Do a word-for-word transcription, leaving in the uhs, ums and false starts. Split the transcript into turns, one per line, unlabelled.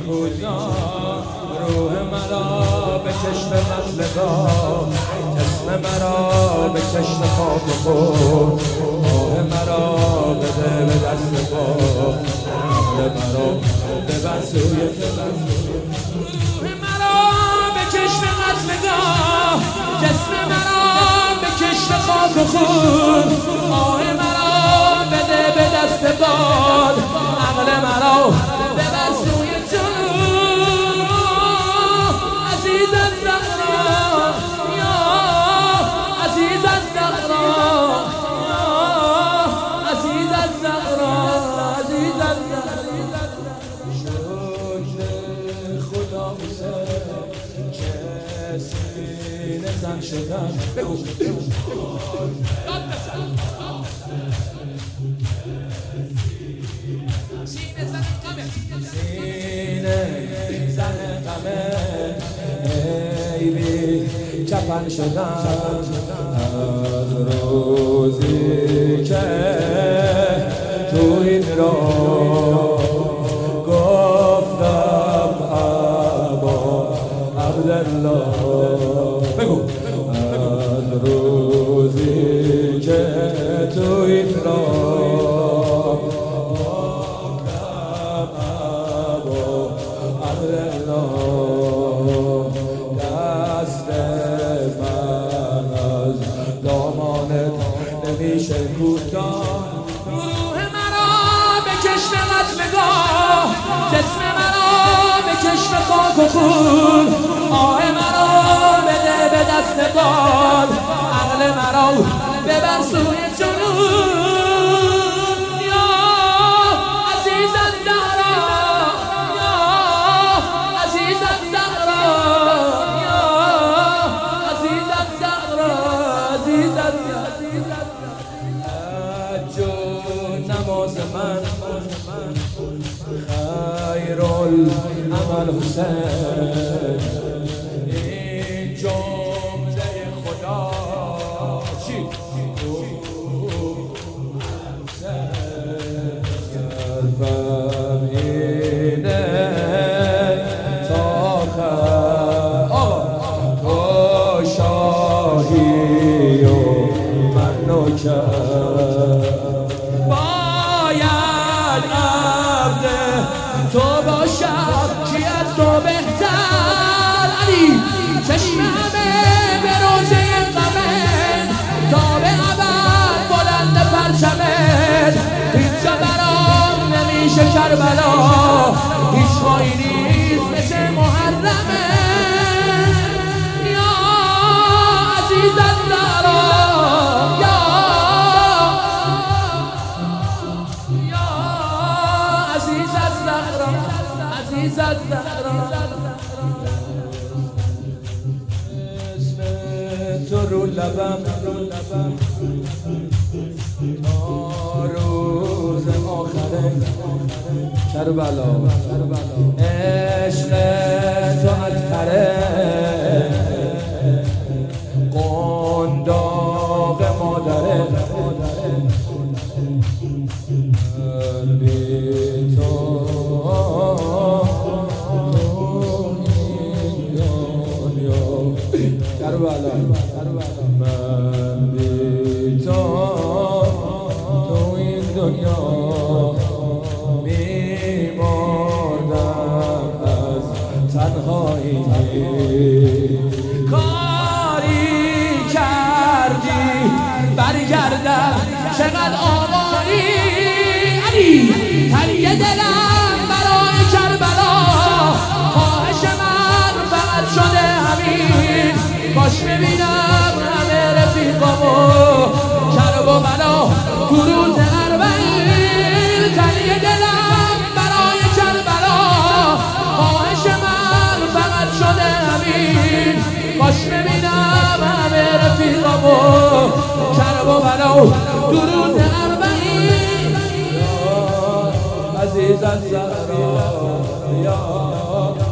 کوتاه روح مرا به چشم مطلقا جسم مرا به چشم خاک خود آه مرا بده به دست با عقل مرا ببر سوی روح مرا به چشم مطلقا جسم مرا به چشم خاک خود آه مرا بده به دست باد عقل مرا ببر سوی تو عزیز الزهرا یا عزیز الزهرا عزیز الزهرا عزیز الزهرا شکر خدا حسین که سینه زن شدم بگو سینه زن قمه سینه زن قمه ای بی چپن شدم از روزی که تو این را گفتم ابا عبدالله بگو از روزی که تو این را نمیشه کوتاه روح مرا به چشم مطلقا جسم مرا به چشم خاک و خون آه مرا بده به دست باد عقل مرا ببر سوی جنون یا عزیز الزهرا یا عزیز الزهرا یا عزیز الزهرا عزیز الزهرا نماز من خیر العمل حسین این جمله خدا چی؟ قلبم اینه تا خیر تو شاهی و من نوکر تو باشد کی از تو بهتر علی چشم همه به روزه غمت تا به ابد بلند پرچمت هیچ برام نمیشه کربلا هیچ مایی نیست مثل محرمه یا عزیز الزهرا یا عزیز الزهرا عزیز الزهرا اسم تو رو لبم تا روز آخره کربلا عشق تو عطره قنداق مادره قلبی تو کربلا من بی تو تو این دنیا میمردم از تنهایی کاری کردی برگردم چقدر آوایی علی تنگ دلم برای کربلا خواهش من فقط شده همین باش ببینم همه رفیقامو کرب و بلا تو روز اربعین تنگ دلم برای کربلا خواهش من فقط شده همین باش ببینم همه رفیقامو کرب و بلا تو روز اربعین عزیز الزهرا یا